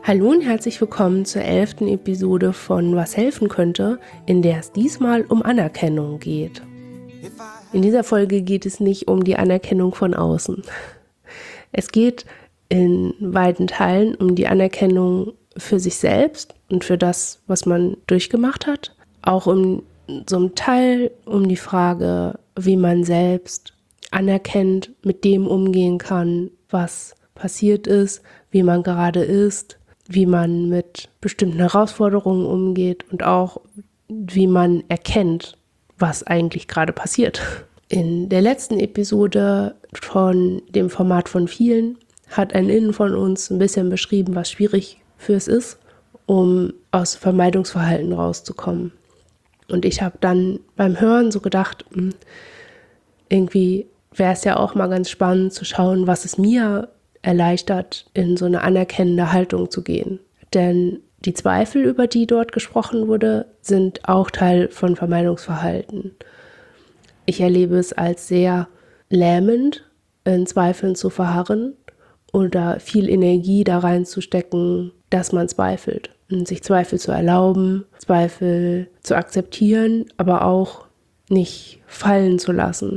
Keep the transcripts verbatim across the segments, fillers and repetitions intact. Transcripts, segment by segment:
Hallo und herzlich willkommen zur elften Episode von Was helfen könnte, in der es diesmal um Anerkennung geht. In dieser Folge geht es nicht um die Anerkennung von außen. Es geht in weiten Teilen um die Anerkennung für sich selbst und für das, was man durchgemacht hat. Auch um so einen Teil um die Frage, wie man selbst anerkennt, mit dem umgehen kann, was passiert ist, wie man gerade ist, wie man mit bestimmten Herausforderungen umgeht und auch wie man erkennt, was eigentlich gerade passiert. In der letzten Episode von dem Format von vielen hat ein Innen von uns ein bisschen beschrieben, was schwierig für es ist, um aus Vermeidungsverhalten rauszukommen. Und ich habe dann beim Hören so gedacht, irgendwie wäre es ja auch mal ganz spannend zu schauen, was es mir erleichtert, in so eine anerkennende Haltung zu gehen. Denn die Zweifel, über die dort gesprochen wurde, sind auch Teil von Vermeidungsverhalten. Ich erlebe es als sehr lähmend, in Zweifeln zu verharren oder viel Energie da reinzustecken, dass man zweifelt. Und sich Zweifel zu erlauben, Zweifel zu akzeptieren, aber auch nicht fallen zu lassen.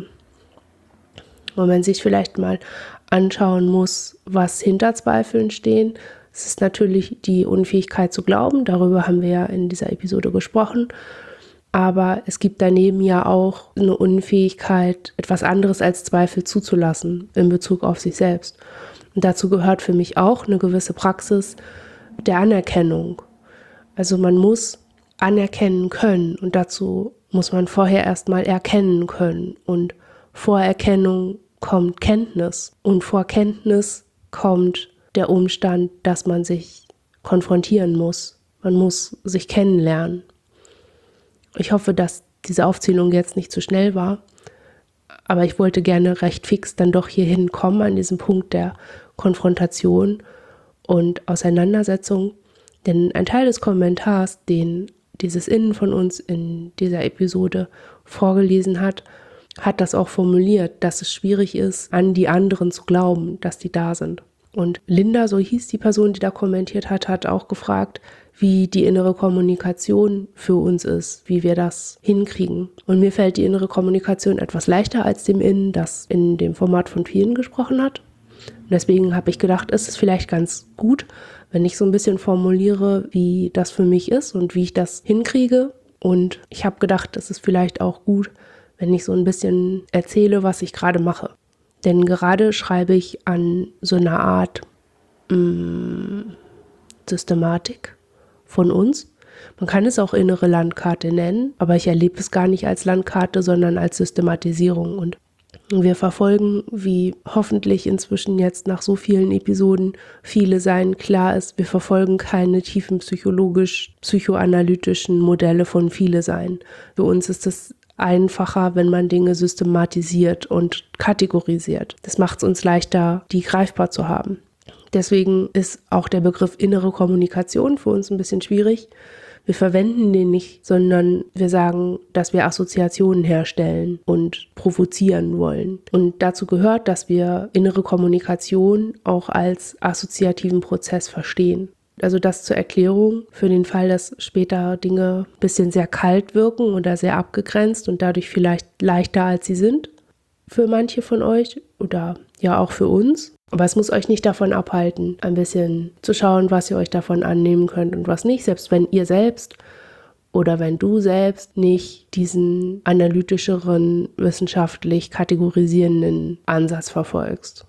Und man sich vielleicht mal anschauen muss, was hinter Zweifeln stehen. Es ist natürlich die Unfähigkeit zu glauben, darüber haben wir ja in dieser Episode gesprochen, aber es gibt daneben ja auch eine Unfähigkeit, etwas anderes als Zweifel zuzulassen in Bezug auf sich selbst. Und dazu gehört für mich auch eine gewisse Praxis der Anerkennung. Also man muss anerkennen können und dazu muss man vorher erstmal erkennen können und vor Erkennung kommt Kenntnis und vor Kenntnis kommt der Umstand, dass man sich konfrontieren muss. Man muss sich kennenlernen. Ich hoffe, dass diese Aufzählung jetzt nicht zu schnell war, aber ich wollte gerne recht fix dann doch hier hinkommen an diesem Punkt der Konfrontation und Auseinandersetzung, denn ein Teil des Kommentars, den dieses Innen von uns in dieser Episode vorgelesen hat, hat das auch formuliert, dass es schwierig ist, an die anderen zu glauben, dass die da sind. Und Linda, so hieß die Person, die da kommentiert hat, hat auch gefragt, wie die innere Kommunikation für uns ist, wie wir das hinkriegen. Und mir fällt die innere Kommunikation etwas leichter als dem Innen, das in dem Format von vielen gesprochen hat. Und deswegen habe ich gedacht, ist es vielleicht ganz gut, wenn ich so ein bisschen formuliere, wie das für mich ist und wie ich das hinkriege. Und ich habe gedacht, es ist vielleicht auch gut, wenn ich so ein bisschen erzähle, was ich gerade mache. Denn gerade schreibe ich an so einer Art mh, Systematik von uns. Man kann es auch innere Landkarte nennen, aber ich erlebe es gar nicht als Landkarte, sondern als Systematisierung. Und wir verfolgen, wie hoffentlich inzwischen jetzt nach so vielen Episoden viele sein klar ist, wir verfolgen keine tiefen psychologisch-psychoanalytischen Modelle von viele sein. Für uns ist es einfacher, wenn man Dinge systematisiert und kategorisiert. Das macht es uns leichter, die greifbar zu haben. Deswegen ist auch der Begriff innere Kommunikation für uns ein bisschen schwierig. Wir verwenden den nicht, sondern wir sagen, dass wir Assoziationen herstellen und provozieren wollen. Und dazu gehört, dass wir innere Kommunikation auch als assoziativen Prozess verstehen. Also das zur Erklärung für den Fall, dass später Dinge ein bisschen sehr kalt wirken oder sehr abgegrenzt und dadurch vielleicht leichter als sie sind für manche von euch oder ja auch für uns. Aber es muss euch nicht davon abhalten, ein bisschen zu schauen, was ihr euch davon annehmen könnt und was nicht, selbst wenn ihr selbst oder wenn du selbst nicht diesen analytischeren, wissenschaftlich kategorisierenden Ansatz verfolgst.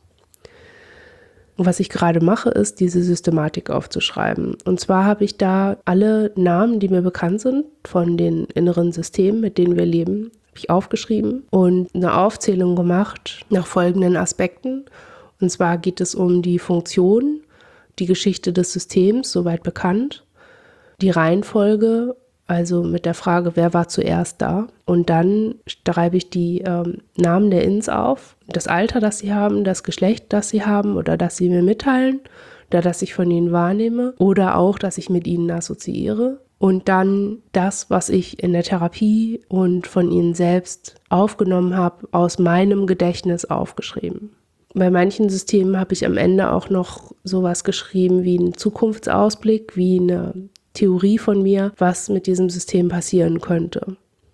Und was ich gerade mache, ist, diese Systematik aufzuschreiben. Und zwar habe ich da alle Namen, die mir bekannt sind, von den inneren Systemen, mit denen wir leben, habe ich aufgeschrieben und eine Aufzählung gemacht nach folgenden Aspekten. Und zwar geht es um die Funktion, die Geschichte des Systems, soweit bekannt, die Reihenfolge, also mit der Frage, wer war zuerst da? Und dann schreibe ich die ähm, Namen der Ins auf, das Alter, das sie haben, das Geschlecht, das sie haben oder das sie mir mitteilen oder das ich von ihnen wahrnehme oder auch, dass ich mit ihnen assoziiere. Und dann das, was ich in der Therapie und von ihnen selbst aufgenommen habe, aus meinem Gedächtnis aufgeschrieben. Bei manchen Systemen habe ich am Ende auch noch sowas geschrieben wie einen Zukunftsausblick, wie eine Theorie von mir, was mit diesem System passieren könnte.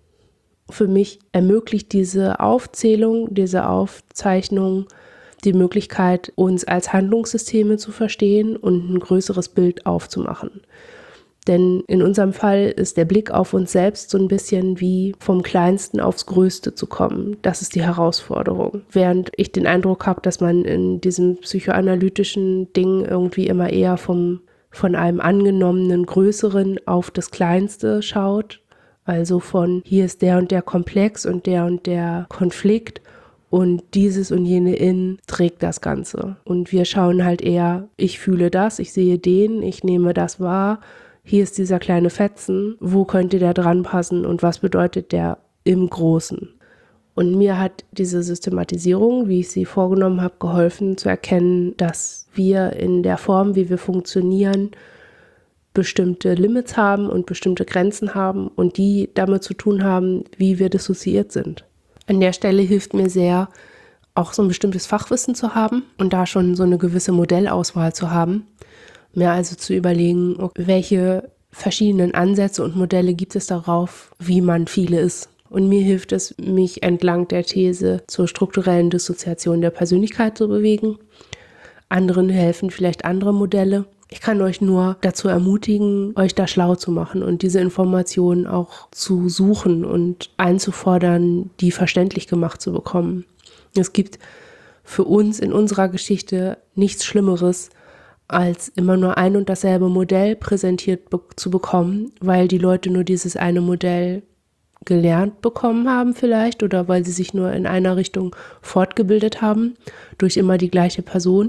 Für mich ermöglicht diese Aufzählung, diese Aufzeichnung die Möglichkeit, uns als Handlungssysteme zu verstehen und ein größeres Bild aufzumachen. Denn in unserem Fall ist der Blick auf uns selbst so ein bisschen wie vom Kleinsten aufs Größte zu kommen. Das ist die Herausforderung. Während ich den Eindruck habe, dass man in diesem psychoanalytischen Ding irgendwie immer eher vom, von einem angenommenen Größeren auf das Kleinste schaut. Also von hier ist der und der Komplex und der und der Konflikt und dieses und jene In trägt das Ganze. Und wir schauen halt eher, ich fühle das, ich sehe den, ich nehme das wahr. Hier ist dieser kleine Fetzen, wo könnte der dran passen und was bedeutet der im Großen? Und mir hat diese Systematisierung, wie ich sie vorgenommen habe, geholfen zu erkennen, dass wir in der Form, wie wir funktionieren, bestimmte Limits haben und bestimmte Grenzen haben und die damit zu tun haben, wie wir dissoziiert sind. An der Stelle hilft mir sehr, auch so ein bestimmtes Fachwissen zu haben und da schon so eine gewisse Modellauswahl zu haben. Mir also zu überlegen, welche verschiedenen Ansätze und Modelle gibt es darauf, wie man viele ist. Und mir hilft es, mich entlang der These zur strukturellen Dissoziation der Persönlichkeit zu bewegen. Anderen helfen vielleicht andere Modelle. Ich kann euch nur dazu ermutigen, euch da schlau zu machen und diese Informationen auch zu suchen und einzufordern, die verständlich gemacht zu bekommen. Es gibt für uns in unserer Geschichte nichts Schlimmeres, als immer nur ein und dasselbe Modell präsentiert be- zu bekommen, weil die Leute nur dieses eine Modell gelernt bekommen haben vielleicht oder weil sie sich nur in einer Richtung fortgebildet haben durch immer die gleiche Person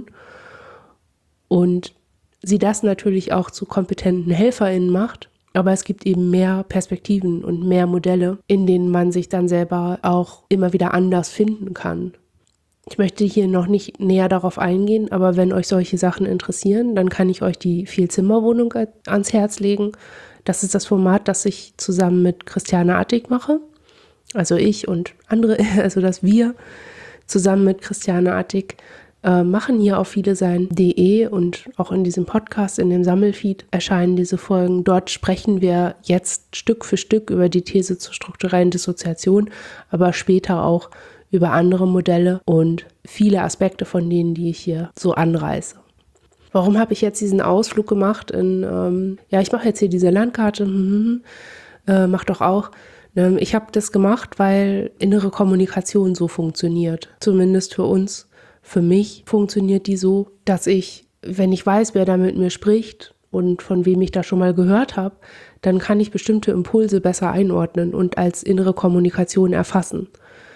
und sie das natürlich auch zu kompetenten HelferInnen macht, aber es gibt eben mehr Perspektiven und mehr Modelle, in denen man sich dann selber auch immer wieder anders finden kann. Ich möchte hier noch nicht näher darauf eingehen, aber wenn euch solche Sachen interessieren, dann kann ich euch die Vielzimmerwohnung ans Herz legen. Das ist das Format, das ich zusammen mit Christiane Attig mache. Also ich und andere, also dass wir zusammen mit Christiane Attig äh, machen hier auf vielesein punkt de und auch in diesem Podcast, in dem Sammelfeed erscheinen diese Folgen. Dort sprechen wir jetzt Stück für Stück über die These zur strukturellen Dissoziation, aber später auch über andere Modelle und viele Aspekte von denen, die ich hier so anreiße. Warum habe ich jetzt diesen Ausflug gemacht in, ähm, ja, ich mache jetzt hier diese Landkarte, hm, äh, mach doch auch. Ähm, ich habe das gemacht, weil innere Kommunikation so funktioniert, zumindest für uns. Für mich funktioniert die so, dass ich, wenn ich weiß, wer da mit mir spricht und von wem ich da schon mal gehört habe, dann kann ich bestimmte Impulse besser einordnen und als innere Kommunikation erfassen.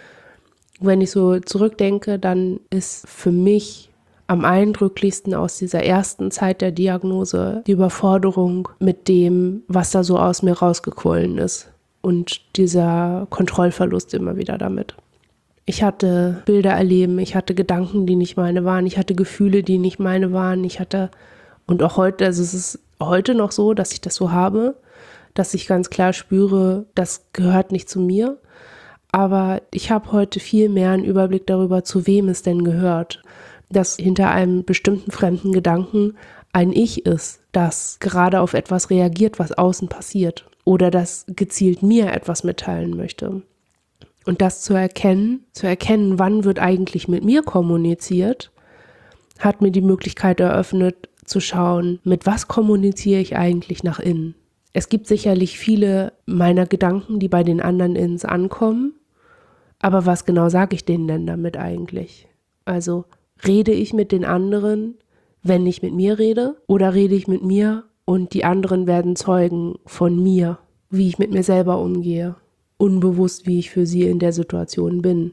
Wenn ich so zurückdenke, dann ist für mich am eindrücklichsten aus dieser ersten Zeit der Diagnose die Überforderung mit dem, was da so aus mir rausgequollen ist und dieser Kontrollverlust immer wieder damit. Ich hatte Bilder erleben, ich hatte Gedanken, die nicht meine waren, ich hatte Gefühle, die nicht meine waren, ich hatte, und auch heute, also es ist heute noch so, dass ich das so habe, dass ich ganz klar spüre, das gehört nicht zu mir. Aber ich habe heute viel mehr einen Überblick darüber, zu wem es denn gehört. Dass hinter einem bestimmten fremden Gedanken ein Ich ist, das gerade auf etwas reagiert, was außen passiert. Oder das gezielt mir etwas mitteilen möchte. Und das zu erkennen, zu erkennen, wann wird eigentlich mit mir kommuniziert, hat mir die Möglichkeit eröffnet, zu schauen, mit was kommuniziere ich eigentlich nach innen. Es gibt sicherlich viele meiner Gedanken, die bei den anderen Innens ankommen. Aber was genau sage ich denen denn damit eigentlich? Also rede ich mit den anderen, wenn ich mit mir rede? Oder rede ich mit mir und die anderen werden Zeugen von mir, wie ich mit mir selber umgehe? Unbewusst, wie ich für sie in der Situation bin.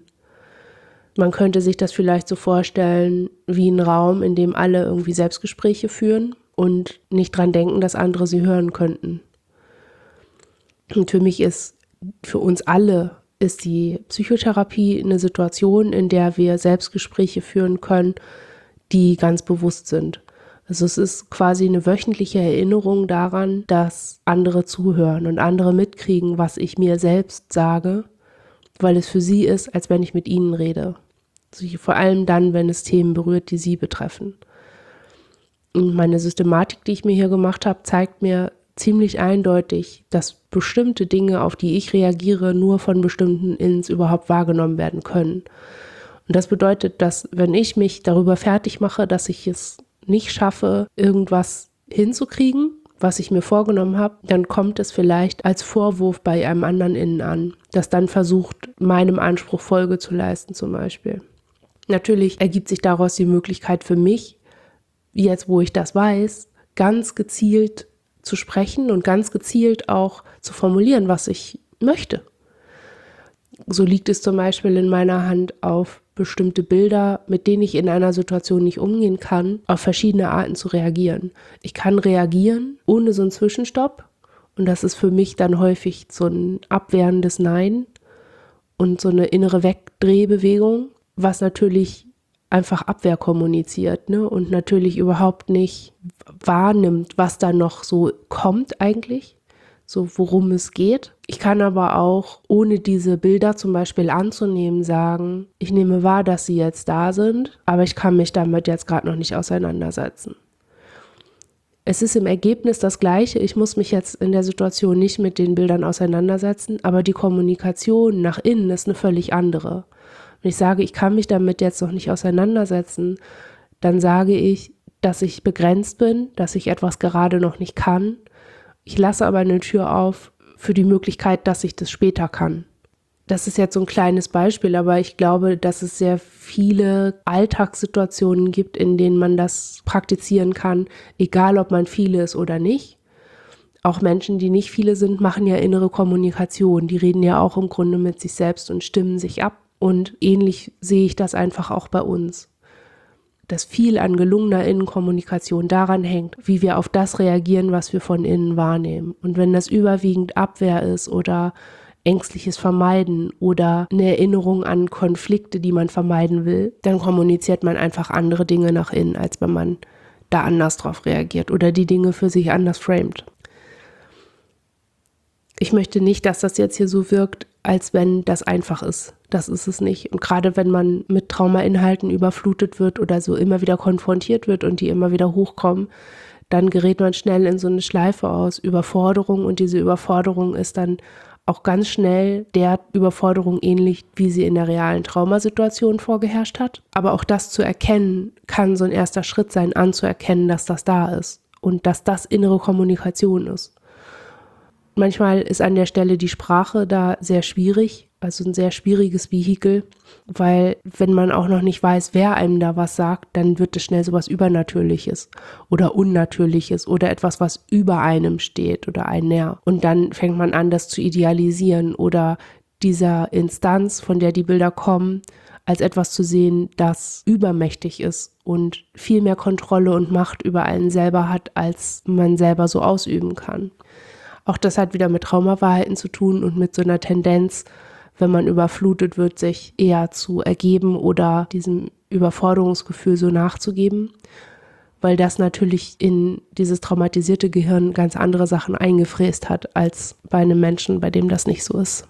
Man könnte sich das vielleicht so vorstellen wie ein Raum, in dem alle irgendwie Selbstgespräche führen und nicht dran denken, dass andere sie hören könnten. Und für mich ist, für uns alle, ist die Psychotherapie eine Situation, in der wir Selbstgespräche führen können, die ganz bewusst sind. Also es ist quasi eine wöchentliche Erinnerung daran, dass andere zuhören und andere mitkriegen, was ich mir selbst sage, weil es für sie ist, als wenn ich mit ihnen rede. Also vor allem dann, wenn es Themen berührt, die sie betreffen. Und meine Systematik, die ich mir hier gemacht habe, zeigt mir ziemlich eindeutig, dass bestimmte Dinge, auf die ich reagiere, nur von bestimmten Ins überhaupt wahrgenommen werden können. Und das bedeutet, dass wenn ich mich darüber fertig mache, dass ich es nicht schaffe, irgendwas hinzukriegen, was ich mir vorgenommen habe, dann kommt es vielleicht als Vorwurf bei einem anderen Innen an, das dann versucht, meinem Anspruch Folge zu leisten zum Beispiel. Natürlich ergibt sich daraus die Möglichkeit für mich, jetzt wo ich das weiß, ganz gezielt zu sprechen und ganz gezielt auch zu formulieren, was ich möchte. So liegt es zum Beispiel in meiner Hand, auf bestimmte Bilder, mit denen ich in einer Situation nicht umgehen kann, auf verschiedene Arten zu reagieren. Ich kann reagieren ohne so einen Zwischenstopp und das ist für mich dann häufig so ein abwehrendes Nein und so eine innere Wegdrehbewegung, was natürlich einfach Abwehr kommuniziert, ne? Und natürlich überhaupt nicht wahrnimmt, was da noch so kommt eigentlich, so worum es geht. Ich kann aber auch, ohne diese Bilder zum Beispiel anzunehmen, sagen, ich nehme wahr, dass sie jetzt da sind, aber ich kann mich damit jetzt gerade noch nicht auseinandersetzen. Es ist im Ergebnis das Gleiche, ich muss mich jetzt in der Situation nicht mit den Bildern auseinandersetzen, aber die Kommunikation nach innen ist eine völlig andere. Wenn ich sage, ich kann mich damit jetzt noch nicht auseinandersetzen, dann sage ich, dass ich begrenzt bin, dass ich etwas gerade noch nicht kann. Ich lasse aber eine Tür auf für die Möglichkeit, dass ich das später kann. Das ist jetzt so ein kleines Beispiel, aber ich glaube, dass es sehr viele Alltagssituationen gibt, in denen man das praktizieren kann, egal ob man viele ist oder nicht. Auch Menschen, die nicht viele sind, machen ja innere Kommunikation. Die reden ja auch im Grunde mit sich selbst und stimmen sich ab. Und ähnlich sehe ich das einfach auch bei uns. Dass viel an gelungener Innenkommunikation daran hängt, wie wir auf das reagieren, was wir von innen wahrnehmen. Und wenn das überwiegend Abwehr ist oder ängstliches Vermeiden oder eine Erinnerung an Konflikte, die man vermeiden will, dann kommuniziert man einfach andere Dinge nach innen, als wenn man da anders drauf reagiert oder die Dinge für sich anders framet. Ich möchte nicht, dass das jetzt hier so wirkt, als wenn das einfach ist. Das ist es nicht. Und gerade wenn man mit Traumainhalten überflutet wird oder so immer wieder konfrontiert wird und die immer wieder hochkommen, dann gerät man schnell in so eine Schleife aus Überforderung und diese Überforderung ist dann auch ganz schnell der Überforderung ähnlich, wie sie in der realen Traumasituation vorgeherrscht hat. Aber auch das zu erkennen, kann so ein erster Schritt sein, anzuerkennen, dass das da ist und dass das innere Kommunikation ist. Manchmal ist an der Stelle die Sprache da sehr schwierig, also ein sehr schwieriges Vehikel, weil wenn man auch noch nicht weiß, wer einem da was sagt, dann wird es schnell so was Übernatürliches oder Unnatürliches oder etwas, was über einem steht oder einen näher. Und dann fängt man an, das zu idealisieren oder dieser Instanz, von der die Bilder kommen, als etwas zu sehen, das übermächtig ist und viel mehr Kontrolle und Macht über einen selber hat, als man selber so ausüben kann. Auch das hat wieder mit Traumaverhalten zu tun und mit so einer Tendenz, wenn man überflutet wird, sich eher zu ergeben oder diesem Überforderungsgefühl so nachzugeben, weil das natürlich in dieses traumatisierte Gehirn ganz andere Sachen eingefräst hat, als bei einem Menschen, bei dem das nicht so ist.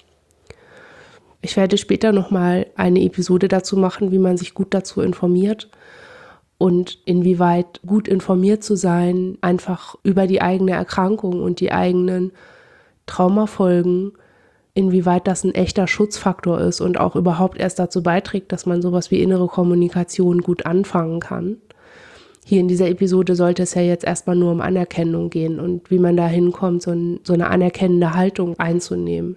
Ich werde später nochmal eine Episode dazu machen, wie man sich gut dazu informiert. Und inwieweit gut informiert zu sein, einfach über die eigene Erkrankung und die eigenen Traumafolgen, inwieweit das ein echter Schutzfaktor ist und auch überhaupt erst dazu beiträgt, dass man sowas wie innere Kommunikation gut anfangen kann. Hier in dieser Episode sollte es ja jetzt erstmal nur um Anerkennung gehen und wie man da hinkommt, so, ein, so eine anerkennende Haltung einzunehmen.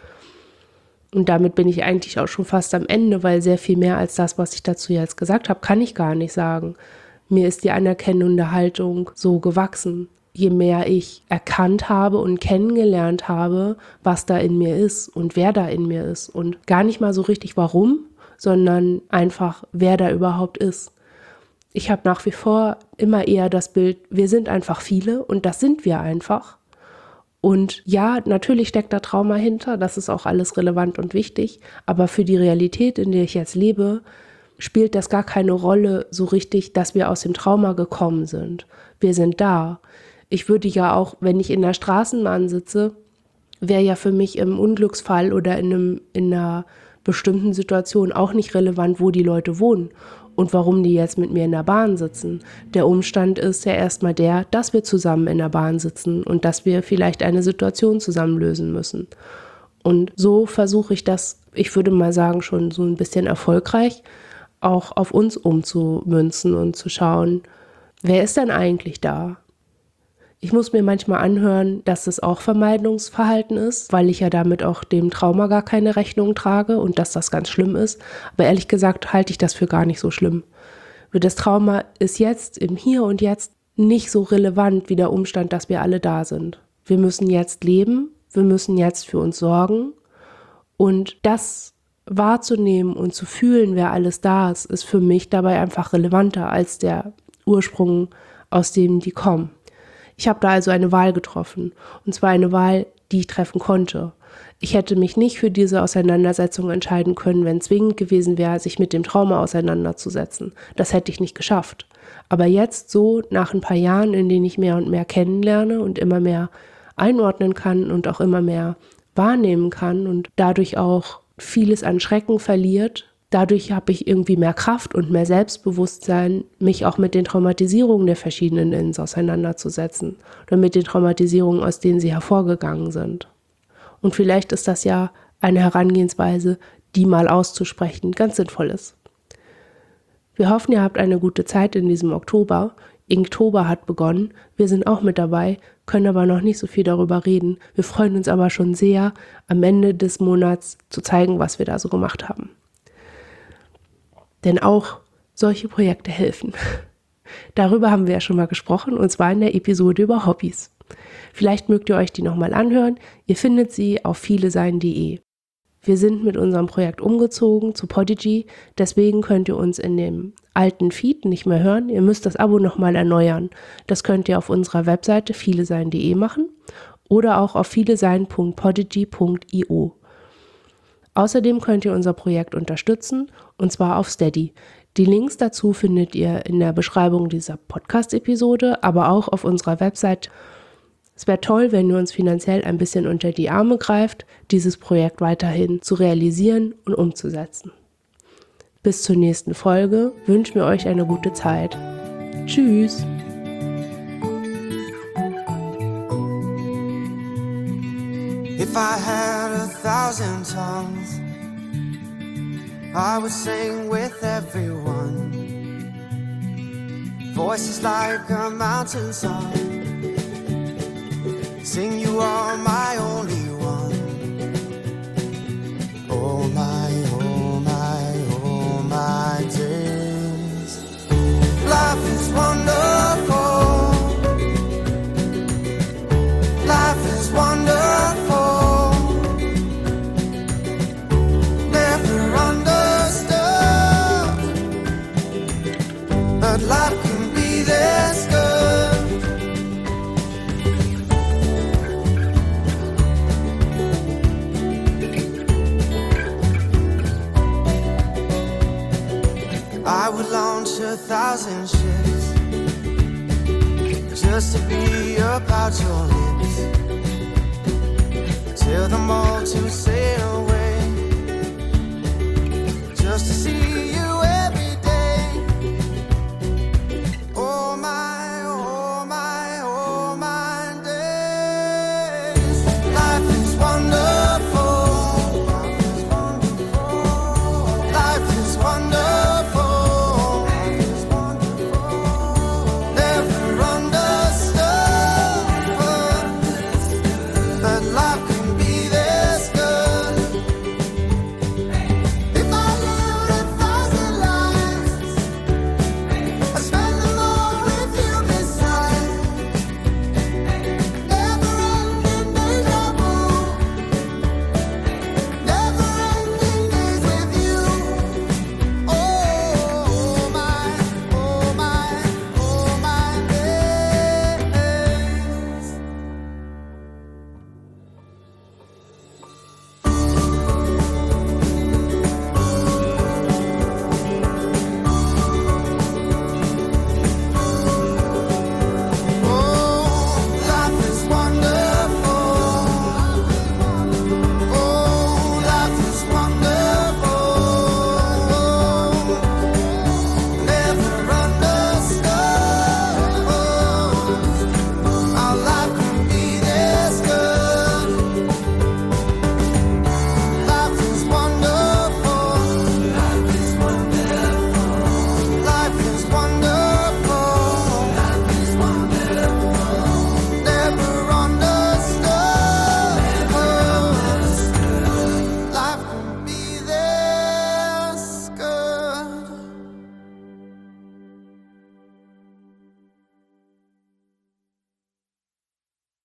Und damit bin ich eigentlich auch schon fast am Ende, weil sehr viel mehr als das, was ich dazu jetzt gesagt habe, kann ich gar nicht sagen. Mir ist die anerkennende Haltung so gewachsen. Je mehr ich erkannt habe und kennengelernt habe, was da in mir ist und wer da in mir ist. Und gar nicht mal so richtig warum, sondern einfach, wer da überhaupt ist. Ich habe nach wie vor immer eher das Bild, wir sind einfach viele und das sind wir einfach. Und ja, natürlich steckt da Trauma hinter, das ist auch alles relevant und wichtig, aber für die Realität, in der ich jetzt lebe, spielt das gar keine Rolle so richtig, dass wir aus dem Trauma gekommen sind. Wir sind da. Ich würde ja auch, wenn ich in der Straßenbahn sitze, wäre ja für mich im Unglücksfall oder in, einem, in einer bestimmten Situationen auch nicht relevant, wo die Leute wohnen und warum die jetzt mit mir in der Bahn sitzen. Der Umstand ist ja erstmal der, dass wir zusammen in der Bahn sitzen und dass wir vielleicht eine Situation zusammen lösen müssen. Und so versuche ich das, ich würde mal sagen, schon so ein bisschen erfolgreich, auch auf uns umzumünzen und zu schauen, wer ist denn eigentlich da? Ich muss mir manchmal anhören, dass das auch Vermeidungsverhalten ist, weil ich ja damit auch dem Trauma gar keine Rechnung trage und dass das ganz schlimm ist. Aber ehrlich gesagt halte ich das für gar nicht so schlimm. Das Trauma ist jetzt, im Hier und Jetzt, nicht so relevant wie der Umstand, dass wir alle da sind. Wir müssen jetzt leben, wir müssen jetzt für uns sorgen und das wahrzunehmen und zu fühlen, wer alles da ist, ist für mich dabei einfach relevanter als der Ursprung, aus dem die kommen. Ich habe da also eine Wahl getroffen, und zwar eine Wahl, die ich treffen konnte. Ich hätte mich nicht für diese Auseinandersetzung entscheiden können, wenn zwingend gewesen wäre, sich mit dem Trauma auseinanderzusetzen. Das hätte ich nicht geschafft. Aber jetzt so, nach ein paar Jahren, in denen ich mehr und mehr kennenlerne und immer mehr einordnen kann und auch immer mehr wahrnehmen kann und dadurch auch vieles an Schrecken verliert, dadurch habe ich irgendwie mehr Kraft und mehr Selbstbewusstsein, mich auch mit den Traumatisierungen der verschiedenen Ins auseinanderzusetzen oder mit den Traumatisierungen, aus denen sie hervorgegangen sind. Und vielleicht ist das ja eine Herangehensweise, die mal auszusprechen ganz sinnvoll ist. Wir hoffen, ihr habt eine gute Zeit in diesem Oktober. Inktober hat begonnen, wir sind auch mit dabei, können aber noch nicht so viel darüber reden. Wir freuen uns aber schon sehr, am Ende des Monats zu zeigen, was wir da so gemacht haben. Denn auch solche Projekte helfen. Darüber haben wir ja schon mal gesprochen, und zwar in der Episode über Hobbys. Vielleicht mögt ihr euch die nochmal anhören. Ihr findet sie auf vielesein punkt de. Wir sind mit unserem Projekt umgezogen zu Podigy, deswegen könnt ihr uns in dem alten Feed nicht mehr hören. Ihr müsst das Abo nochmal erneuern. Das könnt ihr auf unserer Webseite vielesein punkt de machen oder auch auf vielesein punkt podigy punkt io. Außerdem könnt ihr unser Projekt unterstützen, und zwar auf Steady. Die Links dazu findet ihr in der Beschreibung dieser Podcast-Episode, aber auch auf unserer Website. Es wäre toll, wenn ihr uns finanziell ein bisschen unter die Arme greift, dieses Projekt weiterhin zu realisieren und umzusetzen. Bis zur nächsten Folge wünschen wir euch eine gute Zeit. Tschüss! If I had a thousand tongues, I would sing with everyone. Voices like a mountain song. Sing, you are my only one. Oh my, oh my, oh my days. Life is wonderful. Life is wonderful. Never understood, but life can be this good. I would launch a thousand ships just to be about your lips. Tell them all to sail